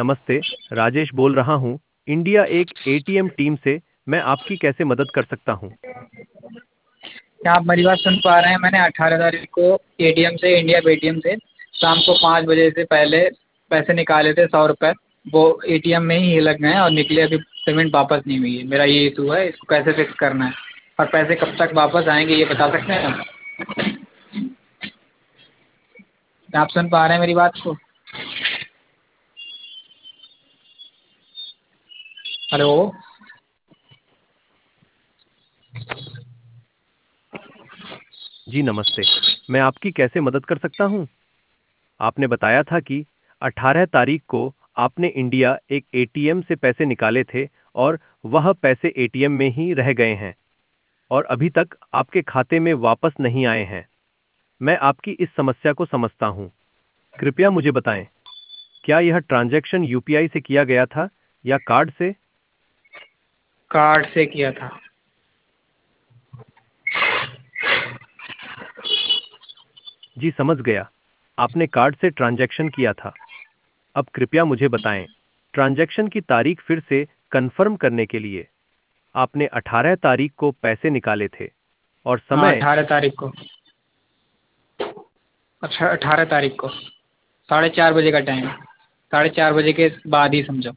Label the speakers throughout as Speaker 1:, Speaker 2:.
Speaker 1: नमस्ते, राजेश बोल रहा हूँ, इंडिया एक एटीएम टीम से। मैं आपकी कैसे मदद कर सकता हूँ?
Speaker 2: क्या आप मेरी बात सुन पा रहे हैं? मैंने 18 तारीख को एटीएम से, इंडिया पेटीएम से शाम को 5 बजे से पहले पैसे निकाले थे, 100 रुपये। वो एटीएम में ही लग गए हैं और निकले, अभी पेमेंट वापस नहीं हुई है। मेरा ये इशू है, इसको कैसे फिक्स करना है और पैसे कब तक वापस आएंगे ये बता सकते हैं आप? क्या आप सुन पा रहे हैं मेरी बात को? हेलो।
Speaker 1: जी नमस्ते, मैं आपकी कैसे मदद कर सकता हूँ? आपने बताया था कि 18 तारीख को आपने इंडिया एक एटीएम से पैसे निकाले थे और वह पैसे एटीएम में ही रह गए हैं और अभी तक आपके खाते में वापस नहीं आए हैं। मैं आपकी इस समस्या को समझता हूँ। कृपया मुझे बताएं, क्या यह ट्रांजैक्शन यूपीआई से किया गया था या कार्ड से?
Speaker 2: कार्ड से किया था।
Speaker 1: जी समझ गया, आपने कार्ड से ट्रांजैक्शन किया था। अब कृपया मुझे बताएं, ट्रांजैक्शन की तारीख फिर से कंफर्म करने के लिए, आपने 18 तारीख को पैसे निकाले थे और
Speaker 2: हाँ,
Speaker 1: समय?
Speaker 2: 18 तारीख को। अच्छा, 18 तारीख को 4:30 बजे का टाइम। 4:30 बजे के बाद ही समझो।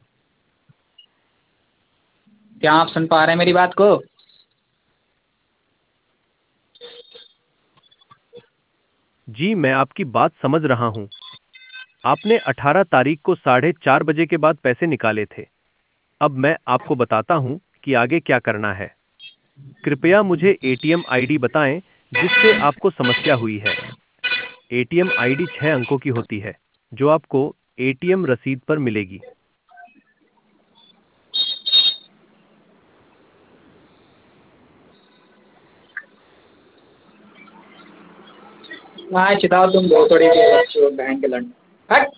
Speaker 2: क्या आप सुन पा रहे हैं मेरी बात को?
Speaker 1: जी मैं आपकी बात समझ रहा हूं। आपने 18 तारीख को 4:30 बजे के बाद पैसे निकाले थे। अब मैं आपको बताता हूं कि आगे क्या करना है। कृपया मुझे एटीएम आईडी बताएं जिससे आपको समस्या हुई है। एटीएम आईडी 6 अंकों की होती है, जो आपको एटीएम रसीद पर मिलेगी।
Speaker 2: हाँ, चिताओ तुम बहुत बड़ी बच्चे हो, बहन के लड़ने। हट।